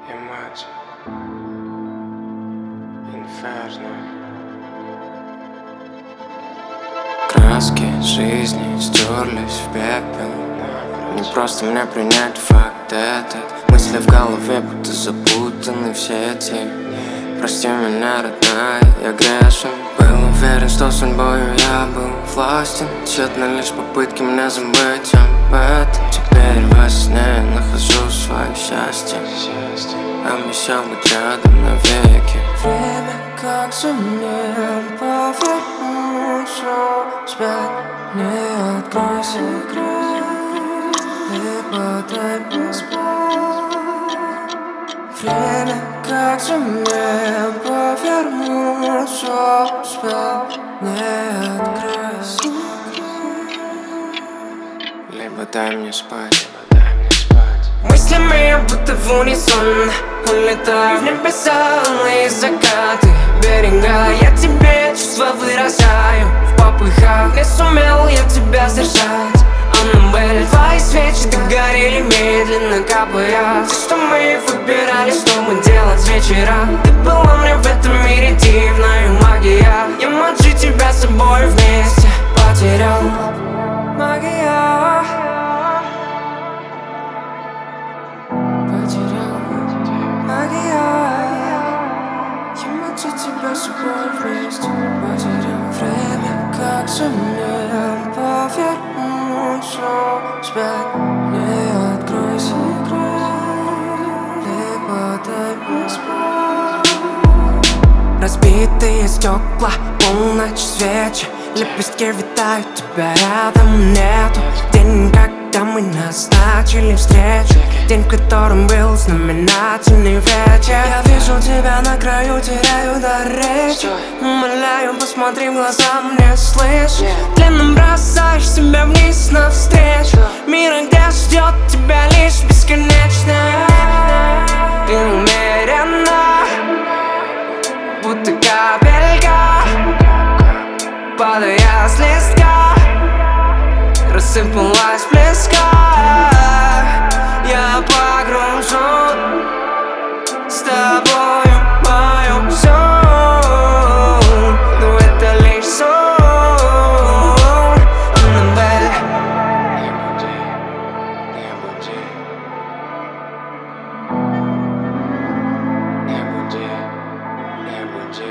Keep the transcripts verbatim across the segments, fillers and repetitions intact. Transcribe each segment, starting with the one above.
Imagine Inferno. Краски жизни стерлись в пепел. Не просто мне принять факт этот. Мысли в голове будто запутаны в сети. Прости меня, родная, я грешен. Был уверен, что судьбою я был властен. Тщетно лишь попытки меня забыть об этом. Теперь во сне нахожу свое счастье. Обещал быть рядом навеки. Время как сумел повернуться вспять. Не открой секрет, либо дай мне спать. Время как сумел повернуться вспять. Не открой секрет, либо дай мне спать. Мыслями я будто в унисон улетаю в небеса, мои закаты берега. Я тебе чувства выражаю в попыхах. Не сумел я тебя сдержать. Аннабель, твои свечи догорели медленно капая. Все, что мы выбирали, что мы делать с вечера. Ты была мне в этом мире дивная магия. Я маджи тебя с собой вместе потерял. Магия. Тебя с собой вместе потерял. Время как сумел повернуться вспять. Не открой секрет, либо дай мне спать. Разбитые стекла, полночь свечи, лепестки витают, тебя рядом нету. День, когда мы назначили встречу, день, в котором был знаменательный вечер. Я вижу тебя на краю, теряю дар речи. Умоляю, посмотри в глаза, мне слышь. Длинно бросаешь себя вниз навстречу мира, где ждет тебя лишь бесконечно. И умеренно, будто капелька, падая с листка, рассыпалась в песках. Я погружен с тобою в мою сон, но это лишь сон. Аннабель, не буди, не буди, не буди, не буди.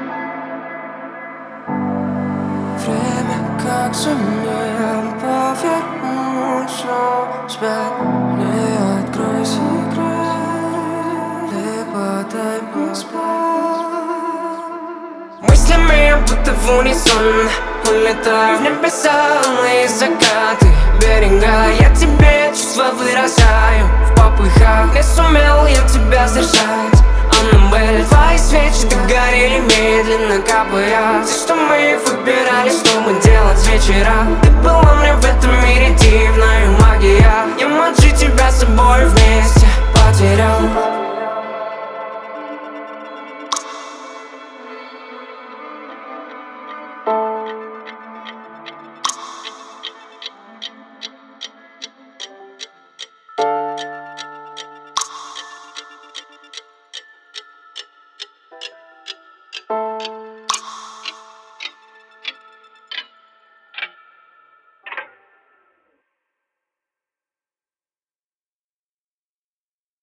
время как сумел повернуться вспять. Не открой секрет, либо дай мне спать. Мыслями я будто в унисон улетаю в небеса, мои закаты берега. Я тебе чувства выражаю в попыхах. Не сумел я тебя сдержать. Аннабель, твои свечи догорели медленно капая. Все, что мы выбирали, что мы делать с вечера. Ты была мне в этом